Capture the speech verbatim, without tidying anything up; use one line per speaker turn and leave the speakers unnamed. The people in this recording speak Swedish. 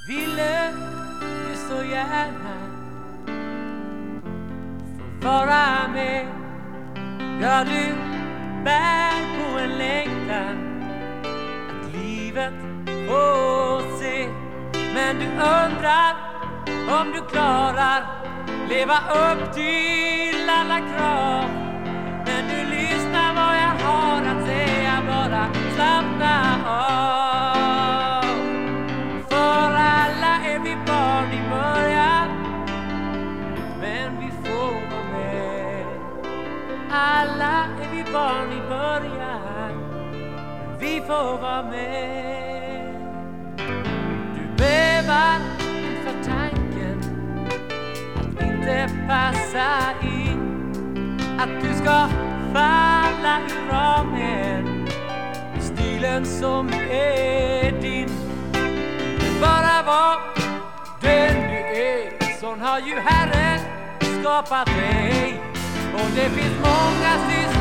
ville ju så gärna få vara med. Ja, du bär på en längtan att livet får se. Men du undrar om du klarar leva upp till alla krav. Men du lyssnar vad jag har att säga, bara slappna av. För alla är vi barn i början, men vi får vara med. Alla är vi barn i början, men vi får vara med. Du bävar inför tanken att inte passa in, att du ska falla i ramen, i stilen som är din. Bara var den du är, sån har ju Herren skapat dig. Och det finns många systrar